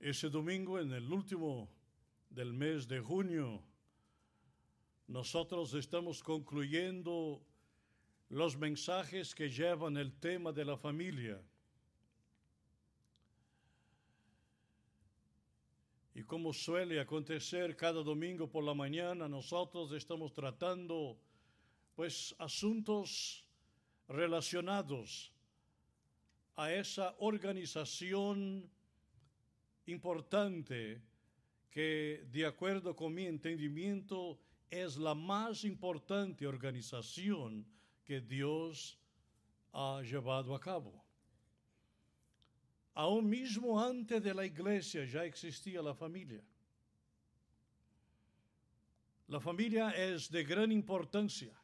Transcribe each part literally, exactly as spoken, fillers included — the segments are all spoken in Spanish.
Ese domingo, en el último del mes de junio, nosotros estamos concluyendo los mensajes que llevan el tema de la familia. Y como suele acontecer cada domingo por la mañana, nosotros estamos tratando, pues, asuntos relacionados a esa organización importante que, de acuerdo con mi entendimiento, es la más importante organización que Dios ha llevado a cabo. Aún mismo antes de la iglesia ya existía la familia. La familia es de gran importancia.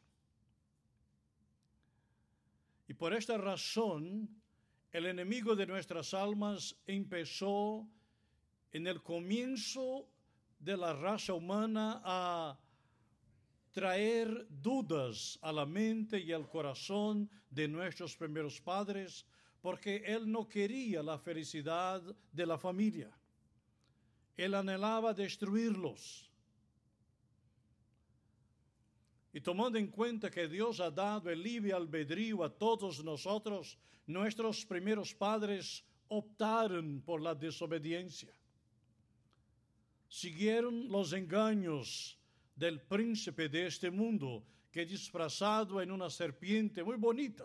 Y por esta razón, el enemigo de nuestras almas empezó en el comienzo de la raza humana a traer dudas a la mente y al corazón de nuestros primeros padres, porque él no quería la felicidad de la familia. Él anhelaba destruirlos. Y tomando en cuenta que Dios ha dado el libre albedrío a todos nosotros, nuestros primeros padres optaron por la desobediencia. Siguieron los engaños del príncipe de este mundo, que disfrazado en una serpiente muy bonita,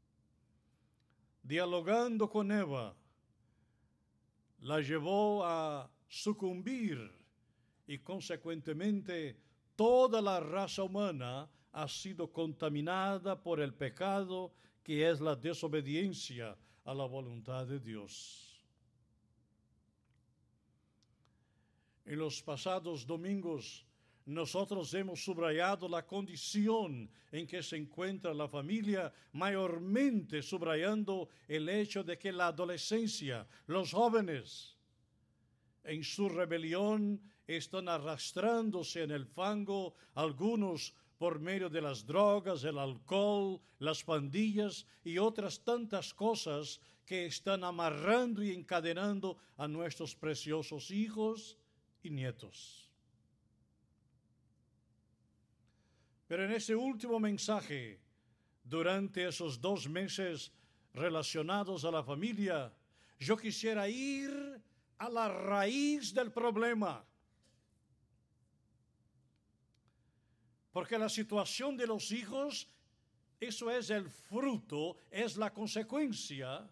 dialogando con Eva, la llevó a sucumbir y consecuentemente toda la raza humana ha sido contaminada por el pecado que es la desobediencia a la voluntad de Dios. En los pasados domingos nosotros hemos subrayado la condición en que se encuentra la familia, mayormente subrayando el hecho de que la adolescencia, los jóvenes, en su rebelión están arrastrándose en el fango, algunos por medio de las drogas, el alcohol, las pandillas y otras tantas cosas que están amarrando y encadenando a nuestros preciosos hijos y nietos. Pero en ese último mensaje, durante esos dos meses relacionados a la familia, yo quisiera ir a la raíz del problema. Porque la situación de los hijos, eso es el fruto, es la consecuencia.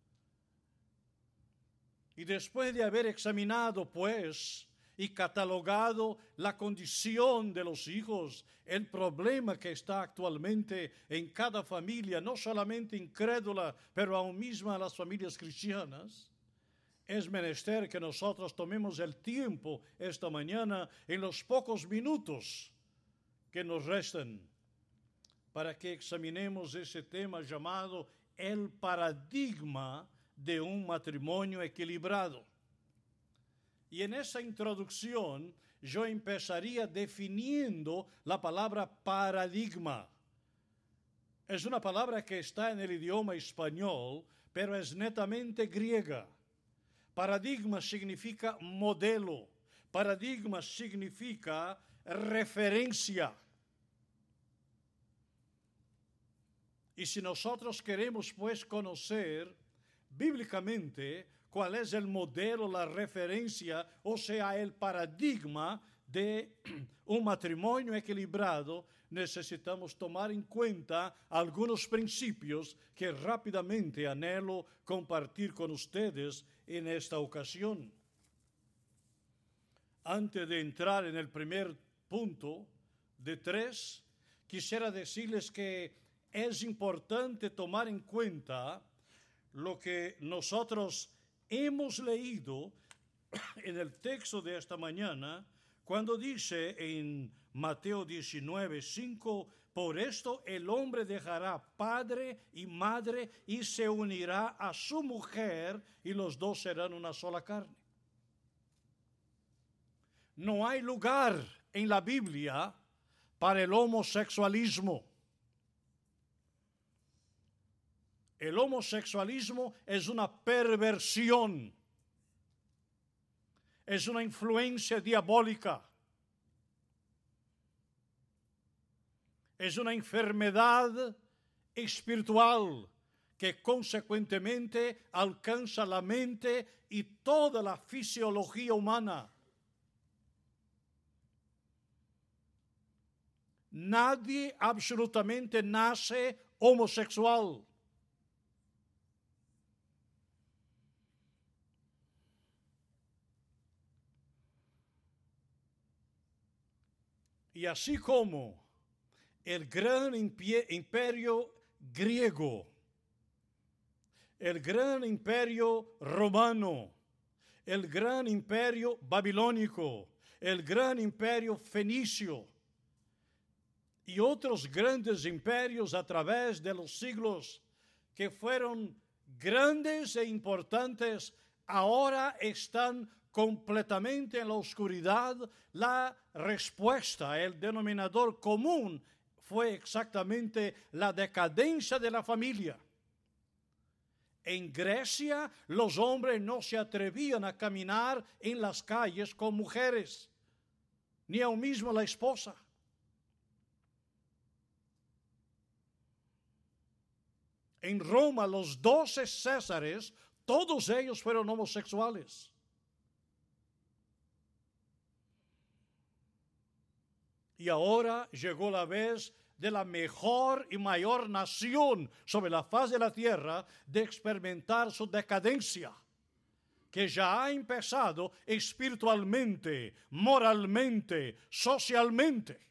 Y después de haber examinado, pues, y catalogado la condición de los hijos, el problema que está actualmente en cada familia, no solamente incrédula, pero aún misma las familias cristianas, es menester que nosotros tomemos el tiempo esta mañana, en los pocos minutos que nos restan, para que examinemos ese tema llamado el paradigma de un matrimonio equilibrado. Y en esa introducción yo empezaría definiendo la palabra paradigma. Es una palabra que está en el idioma español, pero es netamente griega. Paradigma significa modelo. Paradigma significa referencia. Y si nosotros queremos, pues, conocer bíblicamente cuál es el modelo, la referencia, o sea, el paradigma de un matrimonio equilibrado, necesitamos tomar en cuenta algunos principios que rápidamente anhelo compartir con ustedes en esta ocasión. Antes de entrar en el primer punto de tres, quisiera decirles que es importante tomar en cuenta lo que nosotros hemos leído en el texto de esta mañana, cuando dice en Mateo diecinueve, cinco, por esto el hombre dejará padre y madre y se unirá a su mujer y los dos serán una sola carne. No hay lugar en la Biblia para el homosexualismo. El homosexualismo es una perversión. es una influencia diabólica. Es una enfermedad espiritual que consecuentemente alcanza la mente y toda la fisiología humana. Nadie absolutamente nace homosexual. Y así como el gran imperio griego, el gran imperio romano, el gran imperio babilónico, el gran imperio fenicio y otros grandes imperios a través de los siglos que fueron grandes e importantes, ahora están completamente en la oscuridad. La respuesta, el denominador común, fue exactamente la decadencia de la familia. En Grecia, los hombres no se atrevían a caminar en las calles con mujeres, ni aun mismo la esposa. En Roma, los doce césares, todos ellos fueron homosexuales. Y ahora llegó la vez de la mejor y mayor nación sobre la faz de la tierra de experimentar su decadencia, que ya ha empezado espiritualmente, moralmente, socialmente.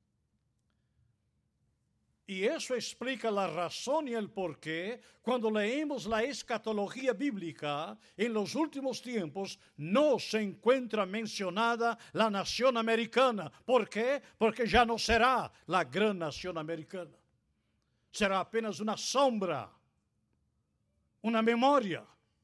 Y eso explica la razón y el porqué cuando leemos la escatología bíblica. En los últimos tiempos no se encuentra mencionada la nación americana. ¿Por qué? Porque ya no será la gran nación americana. Será apenas una sombra, una memoria.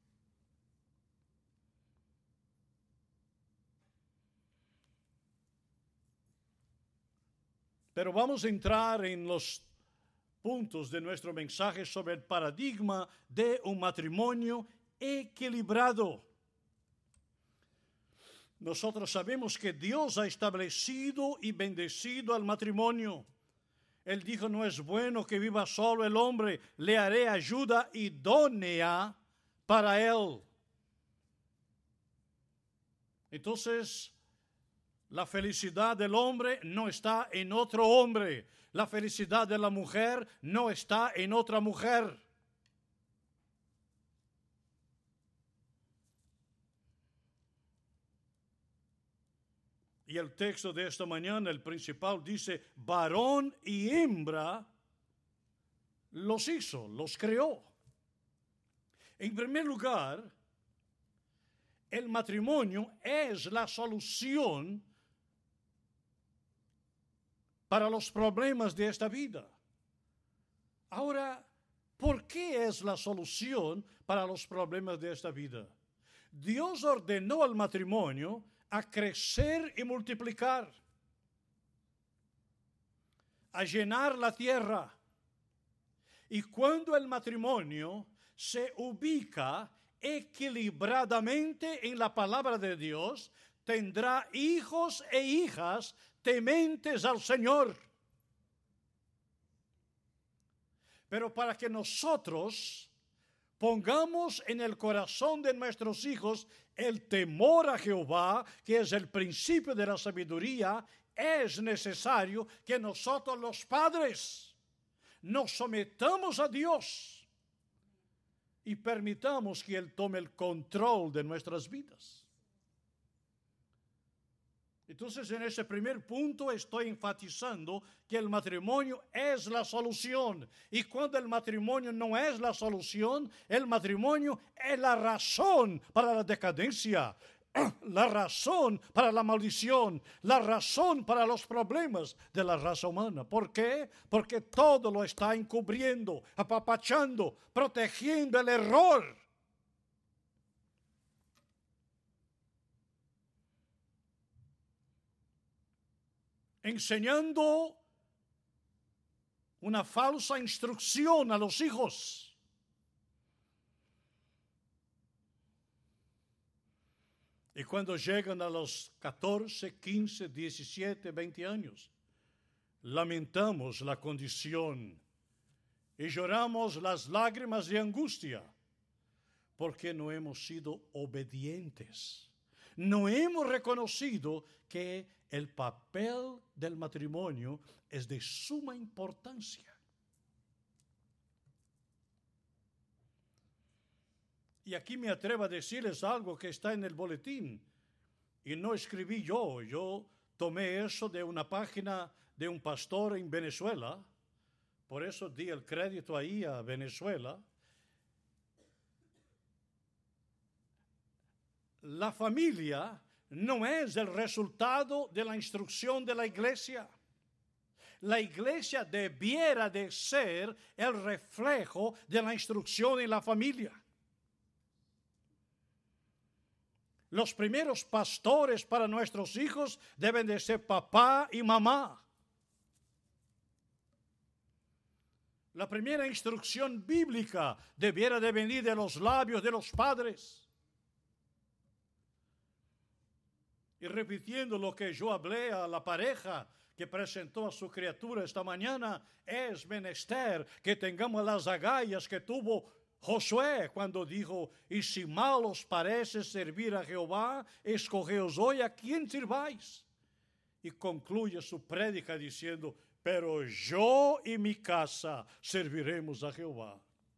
Pero vamos a entrar en los puntos de nuestro mensaje sobre el paradigma de un matrimonio equilibrado. Nosotros sabemos que Dios ha establecido y bendecido al matrimonio. Él dijo, no es bueno que viva solo el hombre, le haré ayuda idónea para él. Entonces, la felicidad del hombre no está en otro hombre. La felicidad de la mujer no está en otra mujer. Y el texto de esta mañana, el principal, dice, varón y hembra los hizo, los creó. En primer lugar, el matrimonio es la solución para los problemas de esta vida. Ahora, ¿por qué es la solución para los problemas de esta vida? Dios ordenó al matrimonio a crecer y multiplicar, a llenar la tierra. Y cuando el matrimonio se ubica equilibradamente en la palabra de Dios, tendrá hijos e hijas tementes al Señor. Pero para que nosotros pongamos en el corazón de nuestros hijos el temor a Jehová, que es el principio de la sabiduría, es necesario que nosotros los padres nos sometamos a Dios y permitamos que Él tome el control de nuestras vidas. Entonces, en ese primer punto estoy enfatizando que el matrimonio es la solución. Y cuando el matrimonio no es la solución, el matrimonio es la razón para la decadencia, la razón para la maldición, la razón para los problemas de la raza humana. ¿Por qué? Porque todo lo está encubriendo, apapachando, protegiendo el error. Enseñando una falsa instrucción a los hijos. Y cuando llegan a los catorce, quince, diecisiete, veinte años, lamentamos la condición y lloramos las lágrimas de angustia porque no hemos sido obedientes. No hemos reconocido que el papel del matrimonio es de suma importancia. Y aquí me atrevo a decirles algo que está en el boletín. Y no escribí yo, yo tomé eso de una página de un pastor en Venezuela. Por eso di el crédito ahí a Venezuela. La familia no es el resultado de la instrucción de la iglesia. La iglesia debiera de ser el reflejo de la instrucción en la familia. Los primeros pastores para nuestros hijos deben de ser papá y mamá. La primera instrucción bíblica debiera de venir de los labios de los padres. Y repitiendo lo que yo hablé a la pareja que presentó a su criatura esta mañana, es menester que tengamos las agallas que tuvo Josué cuando dijo, y si mal os parece servir a Jehová, escogeos hoy a quién sirváis. Y concluye su prédica diciendo, pero yo y mi casa serviremos a Jehová.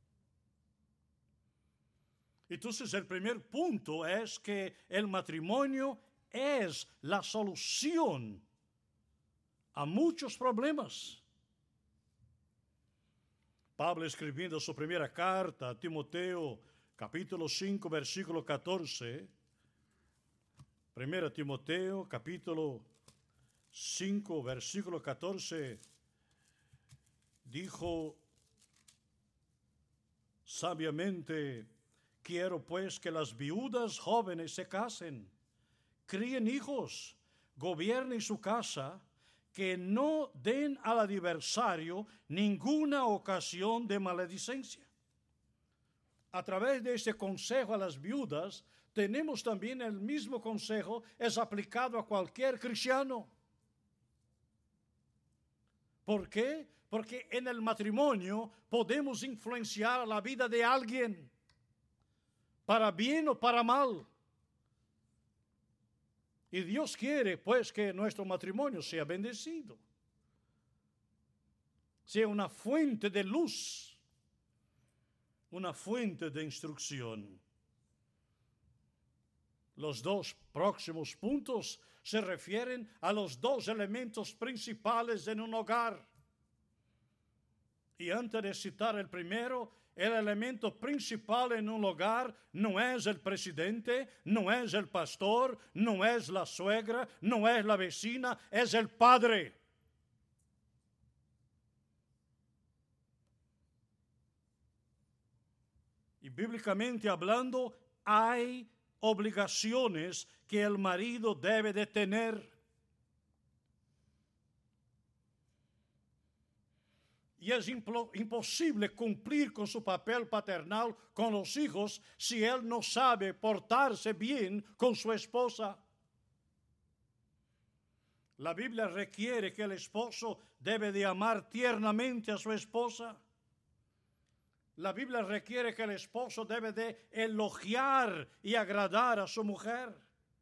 Entonces el primer punto es que el matrimonio es la solución a muchos problemas. Pablo escribiendo su primera carta a Timoteo, capítulo cinco, versículo catorce. Primera Timoteo, capítulo cinco, versículo catorce, dijo sabiamente, quiero pues que las viudas jóvenes se casen, críen hijos, gobiernen su casa, que no den al adversario ninguna ocasión de maledicencia. A través de este consejo a las viudas, tenemos también el mismo consejo, es aplicado a cualquier cristiano. ¿Por qué? Porque en el matrimonio podemos influenciar la vida de alguien, para bien o para mal. Y Dios quiere, pues, que nuestro matrimonio sea bendecido, sea una fuente de luz, una fuente de instrucción. Los dos próximos puntos se refieren a los dos elementos principales en un hogar. Y antes de citar el primero, el elemento principal en un hogar no es el presidente, no es el pastor, no es la suegra, no es la vecina, es el padre. Y bíblicamente hablando, hay obligaciones que el marido debe de tener. Y es imposible cumplir con su papel paternal con los hijos si él no sabe portarse bien con su esposa. La Biblia requiere que el esposo debe de amar tiernamente a su esposa. La Biblia requiere que el esposo debe de elogiar y agradar a su mujer.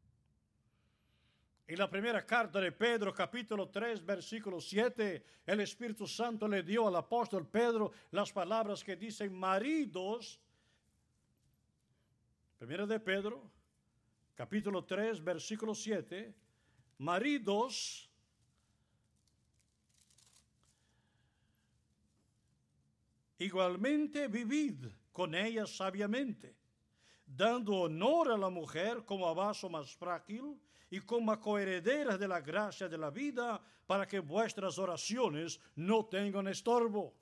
En la primera carta de Pedro, capítulo tres, versículo siete, el Espíritu Santo le dio al apóstol Pedro las palabras que dicen, maridos, primera de Pedro, capítulo tres, versículo siete, maridos, igualmente vivid con ellas sabiamente, dando honor a la mujer como a vaso más frágil y como coherederas de la gracia de la vida, para que vuestras oraciones no tengan estorbo.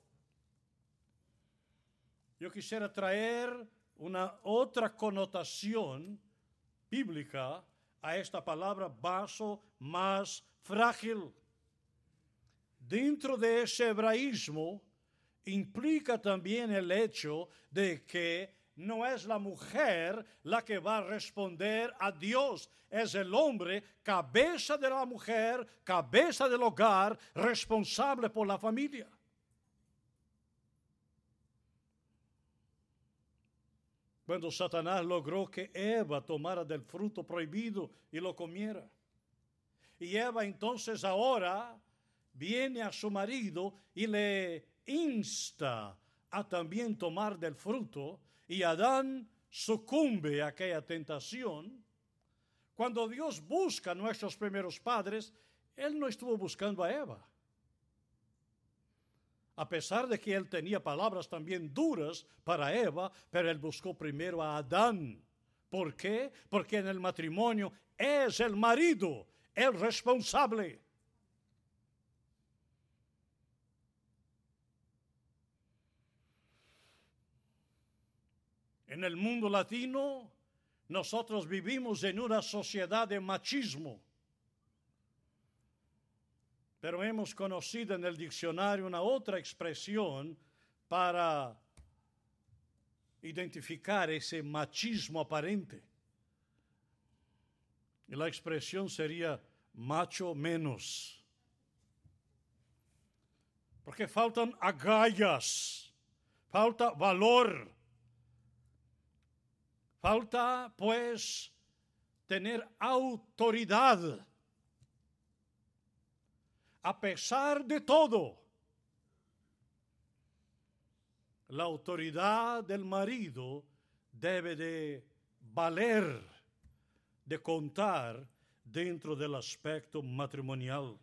Yo quisiera traer una otra connotación bíblica a esta palabra vaso más frágil. Dentro de ese hebraísmo implica también el hecho de que no es la mujer la que va a responder a Dios, es el hombre, cabeza de la mujer, cabeza del hogar, responsable por la familia. Cuando Satanás logró que Eva tomara del fruto prohibido y lo comiera. Y Eva entonces ahora viene a su marido y le insta a también tomar del fruto, y Adán sucumbe a aquella tentación. Cuando Dios busca a nuestros primeros padres, Él no estuvo buscando a Eva. A pesar de que Él tenía palabras también duras para Eva, pero Él buscó primero a Adán. ¿Por qué? Porque en el matrimonio es el marido el responsable. En el mundo latino, nosotros vivimos en una sociedad de machismo. Pero hemos conocido en el diccionario una otra expresión para identificar ese machismo aparente. Y la expresión sería macho menos. Porque faltan agallas, falta valor. Falta, pues, tener autoridad. A pesar de todo, la autoridad del marido debe de valer, de contar dentro del aspecto matrimonial.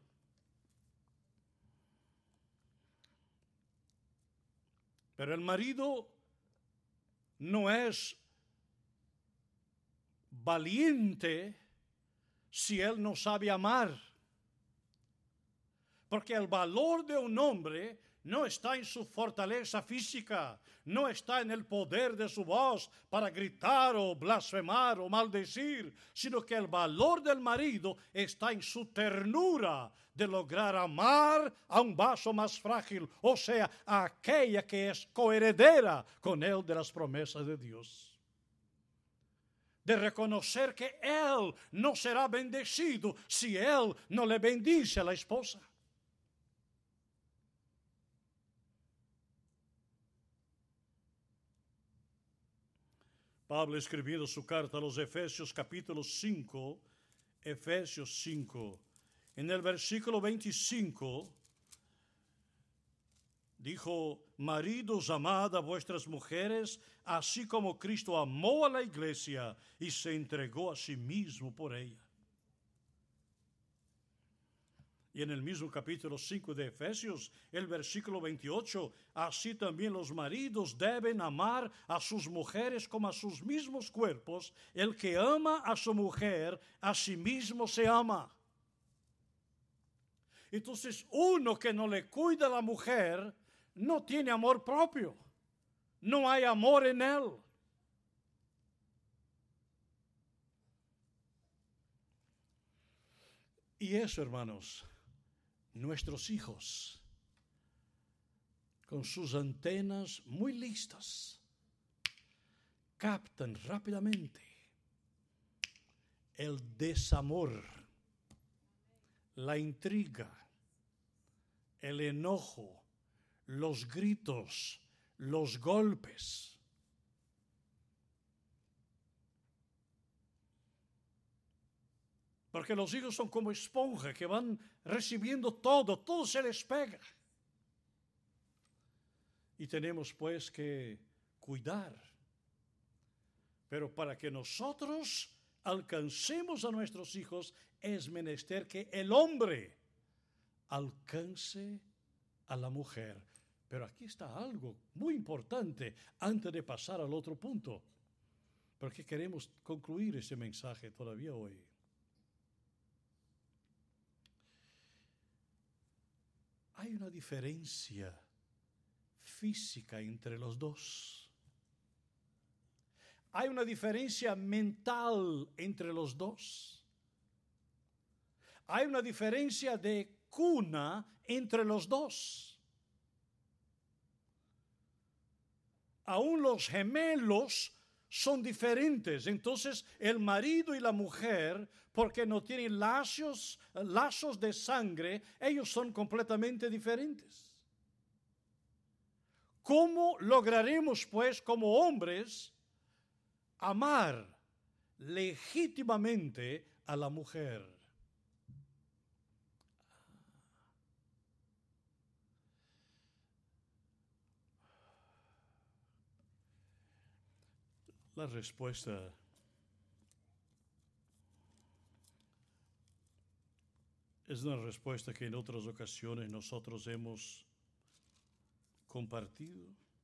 Pero el marido no es valiente si él no sabe amar. Porque el valor de un hombre no está en su fortaleza física, no está en el poder de su voz para gritar o blasfemar o maldecir, sino que el valor del marido está en su ternura de lograr amar a un vaso más frágil, o sea, a aquella que es coheredera con él de las promesas de Dios. De reconocer que él no será bendecido si él no le bendice a la esposa. Pablo escribiendo su carta a los Efesios capítulo cinco, Efesios cinco, en el versículo veinticinco, dijo: maridos, amad a vuestras mujeres, así como Cristo amó a la iglesia y se entregó a sí mismo por ella. Y en el mismo capítulo cinco de Efesios, el versículo veintiocho, así también los maridos deben amar a sus mujeres como a sus mismos cuerpos. El que ama a su mujer, a sí mismo se ama. Entonces, uno que no le cuida a la mujer, no tiene amor propio. No hay amor en él. Y eso, hermanos, nuestros hijos, con sus antenas muy listas, captan rápidamente el desamor, la intriga, el enojo, los gritos, los golpes. Porque los hijos son como esponja que van recibiendo todo, todo se les pega. Y tenemos pues que cuidar. Pero para que nosotros alcancemos a nuestros hijos, es menester que el hombre alcance a la mujer. Pero aquí está algo muy importante antes de pasar al otro punto, porque queremos concluir ese mensaje todavía hoy. Hay una diferencia física entre los dos. Hay una diferencia mental entre los dos. Hay una diferencia de cuna entre los dos. aún los gemelos son diferentes. Entonces el marido y la mujer, porque no tienen lazos, lazos de sangre, ellos son completamente diferentes. ¿Cómo lograremos, pues, como hombres, amar legítimamente a la mujer? La respuesta es una respuesta que en otras ocasiones nosotros hemos compartido.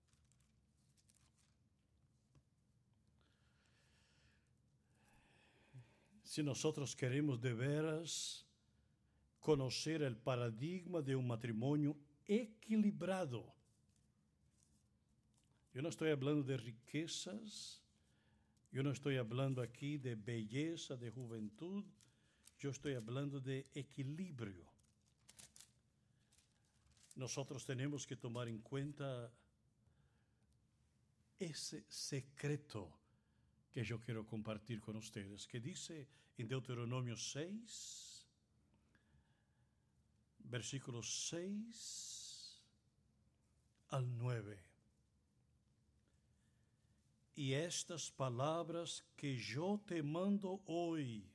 Si nosotros queremos de veras conocer el paradigma de un matrimonio equilibrado, yo no estoy hablando de riquezas, yo no estoy hablando aquí de belleza, de juventud, yo estoy hablando de equilibrio. Nosotros tenemos que tomar en cuenta ese secreto que yo quiero compartir con ustedes, que dice en Deuteronomio seis, versículos seis al nueve. Y estas palabras que yo te mando hoy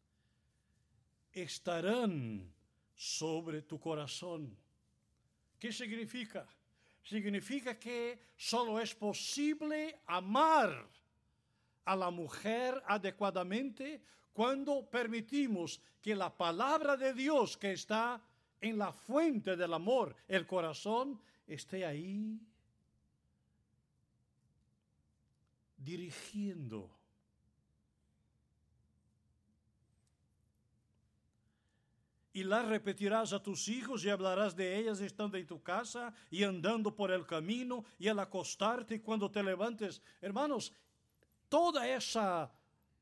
estarán sobre tu corazón. ¿Qué significa? Significa que solo es posible amar a la mujer adecuadamente cuando permitimos que la palabra de Dios, que está en la fuente del amor, el corazón, esté ahí dirigiendo. Y la repetirás a tus hijos y hablarás de ellas estando en tu casa y andando por el camino y al acostarte y cuando te levantes. Hermanos, toda esa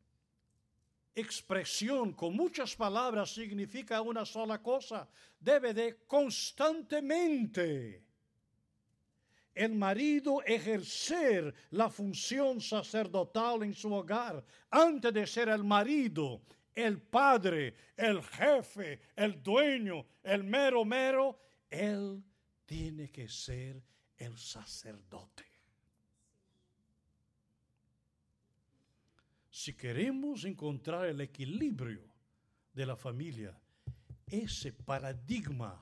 expresión con muchas palabras significa una sola cosa. Debe de constantemente el marido ejercer la función sacerdotal en su hogar. Antes de ser el marido, el padre, el jefe, el dueño, el mero mero, él tiene que ser el sacerdote. Si queremos encontrar el equilibrio de la familia, ese paradigma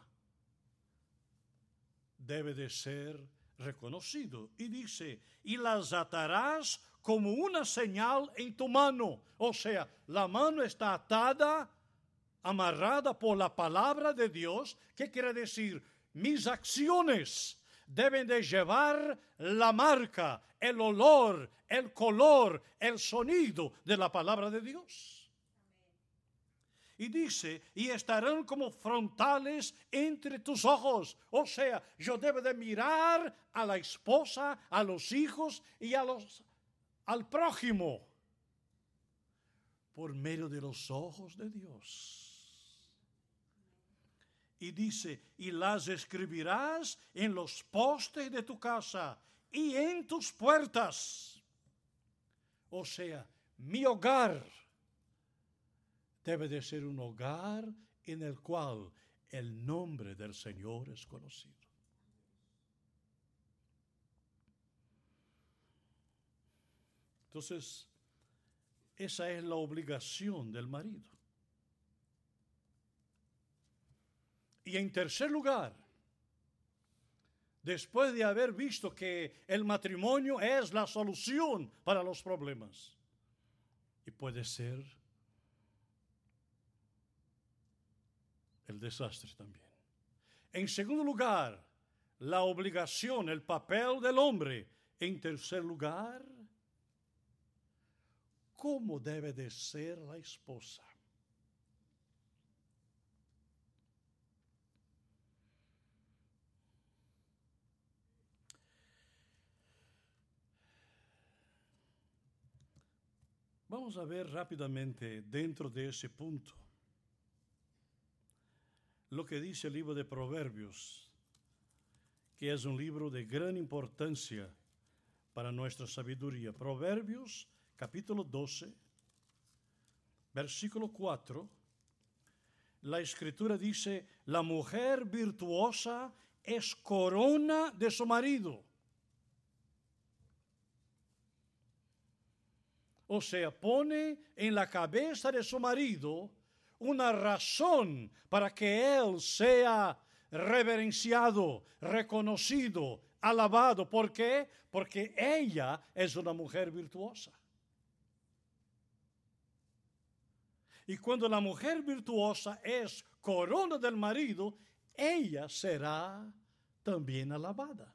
debe de ser reconocido. Y dice, y las atarás como una señal en tu mano. O sea, la mano está atada, amarrada por la palabra de Dios. ¿Qué quiere decir? Mis acciones deben de llevar la marca, el olor, el color, el sonido de la palabra de Dios. Y dice, y estarán como frontales entre tus ojos. O sea, yo debo de mirar a la esposa, a los hijos y a los, al prójimo por medio de los ojos de Dios. Y dice, y las escribirás en los postes de tu casa y en tus puertas. O sea, mi hogar debe de ser un hogar en el cual el nombre del Señor es conocido. Entonces, esa es la obligación del marido. Y en tercer lugar, después de haber visto que el matrimonio es la solución para los problemas, y puede ser el desastre también. En segundo lugar, la obligación, el papel del hombre. En tercer lugar, ¿cómo debe de ser la esposa? Vamos a ver rápidamente dentro de ese punto lo que dice el libro de Proverbios, que es un libro de gran importancia para nuestra sabiduría. Proverbios capítulo doce, versículo cuatro. La Escritura dice, la mujer virtuosa es corona de su marido. O sea, pone en la cabeza de su marido una razón para que él sea reverenciado, reconocido, alabado. ¿Por qué? Porque ella es una mujer virtuosa. Y cuando la mujer virtuosa es corona del marido, ella será también alabada.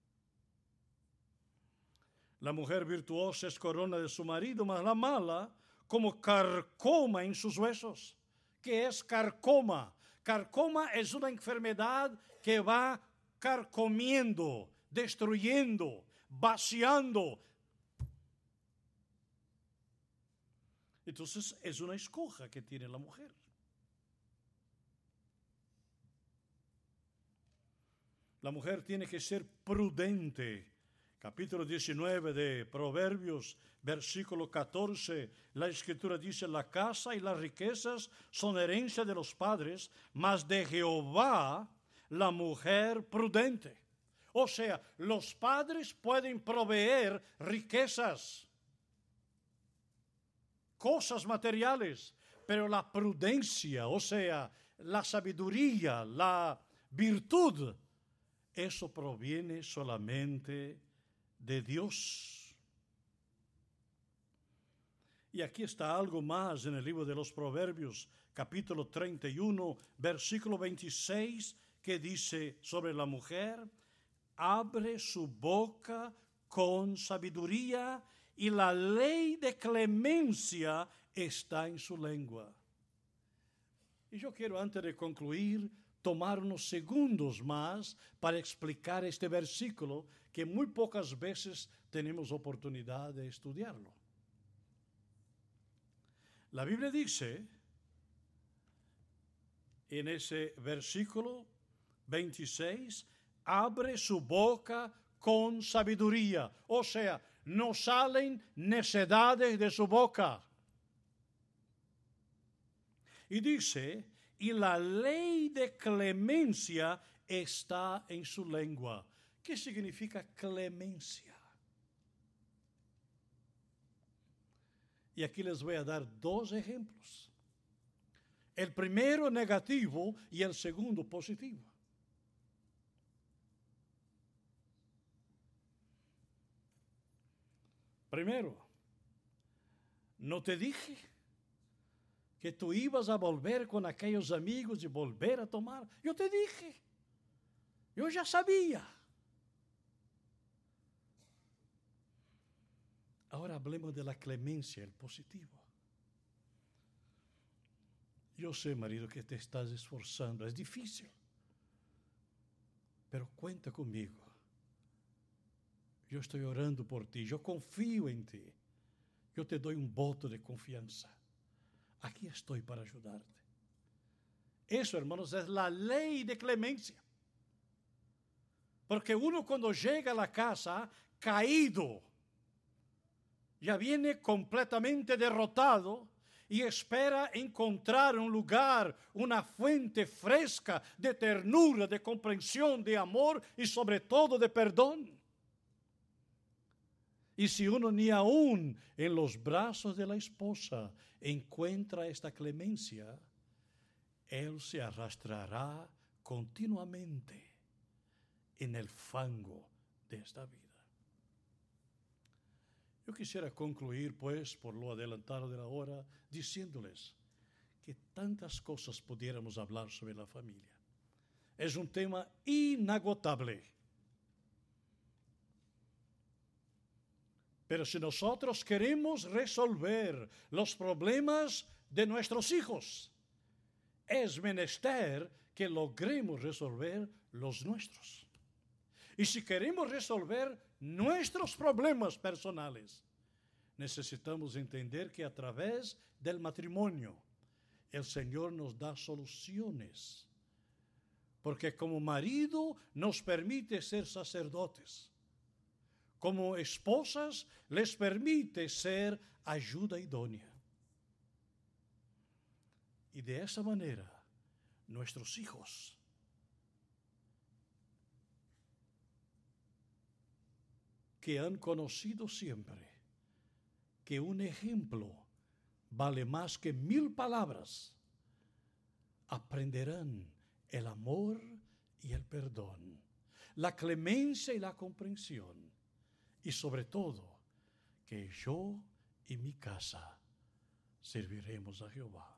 La mujer virtuosa es corona de su marido, mas la mala como carcoma en sus huesos. ¿Qué es carcoma? Carcoma es una enfermedad que va carcomiendo, destruyendo, vaciando. Entonces es una escoja que tiene la mujer. La mujer tiene que ser prudente. Capítulo diecinueve de Proverbios, versículo catorce, la Escritura dice, la casa y las riquezas son herencia de los padres, mas de Jehová la mujer prudente. O sea, los padres pueden proveer riquezas, cosas materiales, pero la prudencia, o sea, la sabiduría, la virtud, eso proviene solamente de Dios. Y aquí está algo más en el libro de los Proverbios, capítulo treinta y uno, versículo veintiséis, que dice sobre la mujer, abre su boca con sabiduría y la ley de clemencia está en su lengua. Y yo quiero, antes de concluir, tomar unos segundos más para explicar este versículo que muy pocas veces tenemos oportunidad de estudiarlo. La Biblia dice en ese versículo veintiséis, abre su boca con sabiduría. O sea, no salen necedades de su boca. Y dice, y la ley de clemencia está en su lengua. ¿Qué significa clemencia? Y aquí les voy a dar dos ejemplos. El primero negativo y el segundo positivo. Primero, ¿no te dije que tú ibas a volver con aquellos amigos y volver a tomar? Yo te dije. Yo ya sabía. Ahora hablemos de la clemencia, el positivo. Yo sé, marido, que te estás esforzando. Es difícil. Pero cuenta conmigo. Yo estoy orando por ti. Yo confío en ti. Yo te doy un voto de confianza. Aquí estoy para ayudarte. Eso, hermanos, es la ley de clemencia. Porque uno cuando llega a la casa caído, ya viene completamente derrotado y espera encontrar un lugar, una fuente fresca de ternura, de comprensión, de amor y sobre todo de perdón. Y si uno ni aún en los brazos de la esposa encuentra esta clemencia, él se arrastrará continuamente en el fango de esta vida. Yo quisiera concluir, pues, por lo adelantado de la hora, diciéndoles que tantas cosas pudiéramos hablar sobre la familia. Es un tema inagotable. Pero si nosotros queremos resolver los problemas de nuestros hijos, es menester que logremos resolver los nuestros. Y si queremos resolver nuestros problemas personales, necesitamos entender que a través del matrimonio el Señor nos da soluciones. Porque como marido nos permite ser sacerdotes. como esposas les permite ser ayuda idónea. Y de esa manera, nuestros hijos que han conocido siempre que un ejemplo vale más que mil palabras, aprenderán el amor y el perdón, la clemencia y la comprensión, y sobre todo, que yo y mi casa serviremos a Jehová.